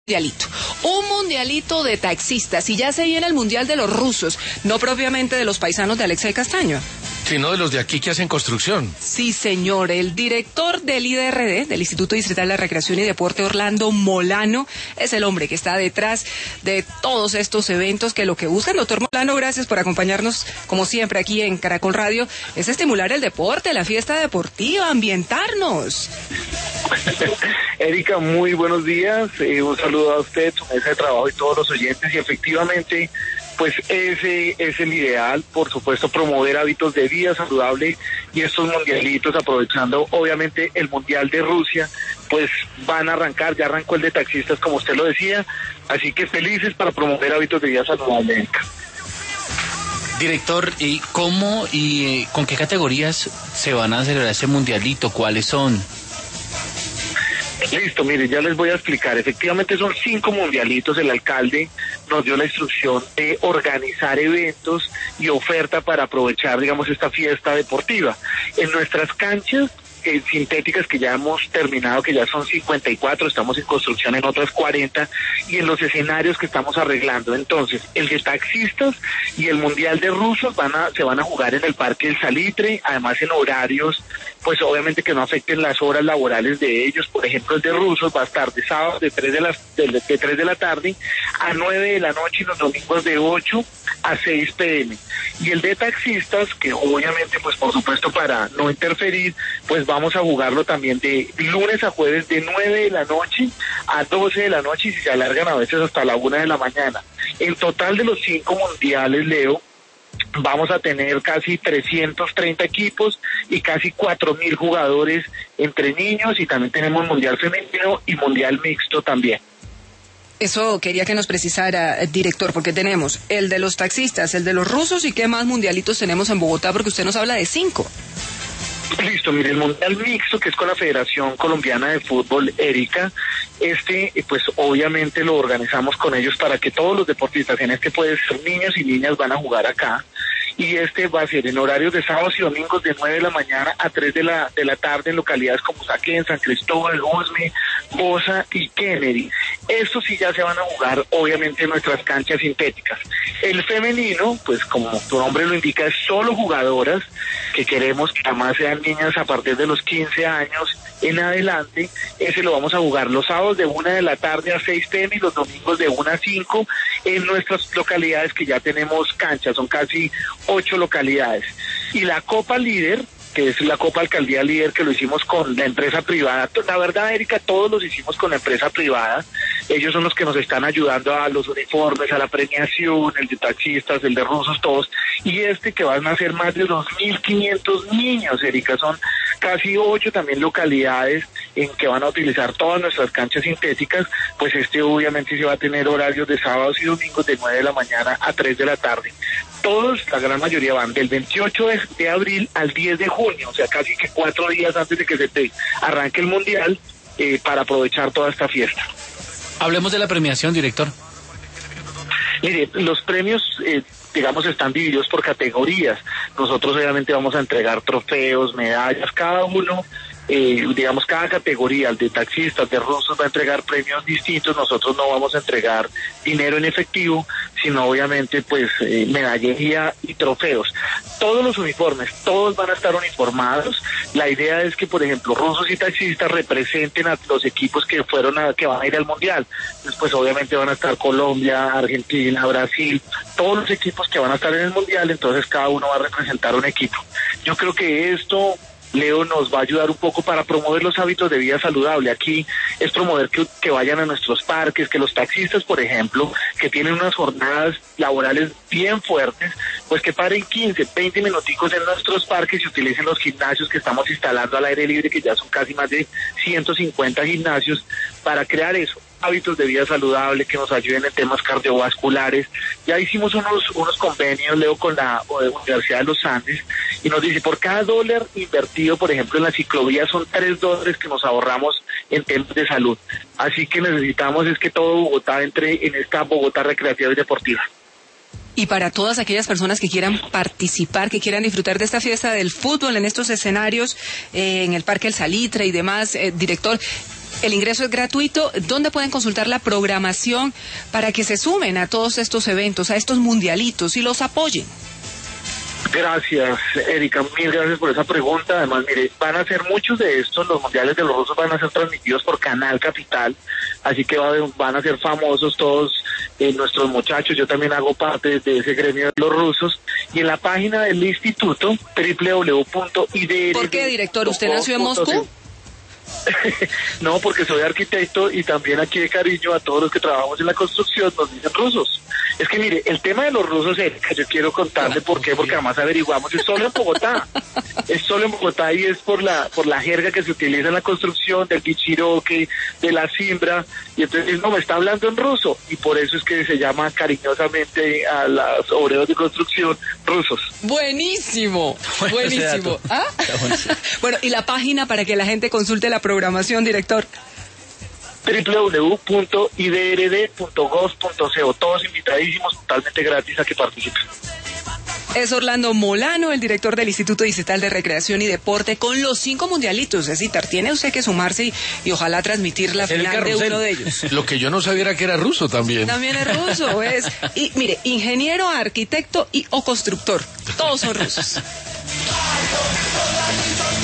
Un mundialito de taxistas, y ya se viene el mundial de los rusos, no propiamente de los paisanos de Alexei Castaño. Sino de los de aquí que hacen construcción. Sí, señor. El director del IDRD, del Instituto Distrital de Recreación y Deporte, Orlando Molano, es el hombre que está detrás de todos estos eventos que lo que buscan. Doctor Molano, gracias por acompañarnos, como siempre, aquí en Caracol Radio, es estimular el deporte, la fiesta deportiva, ambientarnos. Erika, muy buenos días. Un saludo a usted, su mesa de trabajo y todos los oyentes. Y efectivamente, pues ese es el ideal, por supuesto, promover hábitos de vida saludable, y estos mundialitos, aprovechando obviamente el Mundial de Rusia, pues van a arrancar, ya arrancó el de taxistas, como usted lo decía, así que felices para promover hábitos de vida saludable, Erika. Director, ¿y cómo y con qué categorías se van a celebrar ese mundialito? ¿Cuáles son? Listo, mire, ya les voy a explicar. Efectivamente son 5 mundialitos. El alcalde nos dio la instrucción de organizar eventos y oferta para aprovechar, digamos, esta fiesta deportiva. En nuestras canchas sintéticas, que ya hemos terminado, que ya son 54, estamos en construcción en otras 40, y en los escenarios que estamos arreglando. Entonces, el de taxistas y el mundial de rusos se van a jugar en el Parque del Salitre, además en horarios, pues obviamente que no afecten las horas laborales de ellos. Por ejemplo, el de rusos va a estar de sábado de 3 de la tarde a 9 de la noche, y los domingos de 8 a 6 p.m. Y el de taxistas, que obviamente, pues por supuesto, para no interferir, pues vamos a jugarlo también de lunes a jueves de 9 de la noche a 12 de la noche, y si se alargan a veces hasta la 1 de la mañana. En total, de los 5 mundiales, Leo, vamos a tener casi 330 equipos y casi 4.000 jugadores entre niños, y también tenemos mundial femenino y mundial mixto también. Eso quería que nos precisara, director, porque tenemos el de los taxistas, el de los rusos, y qué más mundialitos tenemos en Bogotá, porque usted nos habla de 5. Listo, mire, el mundial mixto, que es con la Federación Colombiana de Fútbol, Erika, pues obviamente lo organizamos con ellos para que todos los deportistas, puede ser niños y niñas, van a jugar acá, y va a ser en horarios de sábados y domingos de 9 de la mañana a 3 de la tarde en localidades como Saquén, San Cristóbal, Osme, Bosa y Kennedy. Estos sí ya se van a jugar obviamente en nuestras canchas sintéticas. El femenino, pues como tu nombre lo indica, es solo jugadoras, que queremos que además sean niñas a partir de los 15 años en adelante. Ese lo vamos a jugar los sábados de 1 de la tarde a 6 p.m. y los domingos de 1 a 5 en nuestras localidades, que ya tenemos canchas, son casi 8 localidades. Y la Copa Líder, que es la Copa Alcaldía Líder, que lo hicimos con la empresa privada. La verdad, Erika, todos los hicimos con la empresa privada. Ellos son los que nos están ayudando a los uniformes, a la premiación, el de taxistas, el de rusos, todos. Y que van a ser más de 2.500 niños, Erika, son casi 8 también localidades en que van a utilizar todas nuestras canchas sintéticas. Pues obviamente se va a tener horarios de sábados y domingos de 9 de la mañana a 3 de la tarde. Todos, la gran mayoría, van del 28 de abril al 10 de junio, o sea, casi que 4 días antes de que se arranque el mundial, para aprovechar toda esta fiesta. Hablemos de la premiación, director. Mire, los premios, digamos, están divididos por categorías. Nosotros obviamente vamos a entregar trofeos, medallas, cada uno, digamos, cada categoría. El de taxistas, de rusos, va a entregar premios distintos. Nosotros no vamos a entregar dinero en efectivo, sino obviamente pues medallería y trofeos. Todos los uniformes, todos van a estar uniformados. La idea es que, por ejemplo, rusos y taxistas representen a los equipos que van a ir al mundial. Pues obviamente van a estar Colombia, Argentina, Brasil, todos los equipos que van a estar en el mundial. Entonces cada uno va a representar un equipo. Yo creo que esto, Leo, nos va a ayudar un poco para promover los hábitos de vida saludable. Aquí es promover que vayan a nuestros parques, que los taxistas, por ejemplo, que tienen unas jornadas laborales bien fuertes, pues que paren 15, 20 minuticos en nuestros parques y utilicen los gimnasios que estamos instalando al aire libre, que ya son casi más de 150 gimnasios, para crear eso, hábitos de vida saludable que nos ayuden en temas cardiovasculares. Ya hicimos unos convenios, Leo, con la Universidad de los Andes, y nos dice, por cada $1 invertido, por ejemplo, en la ciclovía, son $3 que nos ahorramos en temas de salud. Así que necesitamos es que todo Bogotá entre en esta Bogotá recreativa y deportiva. Y para todas aquellas personas que quieran participar, que quieran disfrutar de esta fiesta del fútbol en estos escenarios, en el Parque El Salitre y demás, director, El ingreso es gratuito. ¿Dónde pueden consultar la programación para que se sumen a todos estos eventos, a estos mundialitos y los apoyen? Gracias, Erika, mil gracias por esa pregunta. Además, mire, van a ser muchos de estos, los mundiales de los rusos van a ser transmitidos por Canal Capital, así que van a ser famosos todos nuestros muchachos. Yo también hago parte de ese gremio de los rusos. Y en la página del instituto, www.idrd. ¿Por qué, director? ¿Usted nació en Moscú? No, porque soy arquitecto y también aquí de cariño a todos los que trabajamos en la construcción nos dicen rusos. Es que mire, el tema de los rusos, Erika, yo quiero contarle por qué, porque además averiguamos, es solo en Bogotá. Es solo en Bogotá y es por la jerga que se utiliza en la construcción, del pichiroque, de la cimbra, y entonces no, me está hablando en ruso, y por eso es que se llama cariñosamente a los obreros de construcción rusos. Buenísimo, buenísimo. ¿Ah? Bueno, y la página para que la gente consulte la programación, director. www.idrd.gov.co. Todos invitadísimos, totalmente gratis a que participen. Es Orlando Molano, el director del Instituto Distrital de Recreación y Deporte, con los 5 mundialitos. Es decir, tiene usted que sumarse y ojalá transmitir la final de uno de ellos. Lo que yo no sabía era que era ruso también. También es ruso, es. Y mire, ingeniero, arquitecto o constructor. Todos son rusos.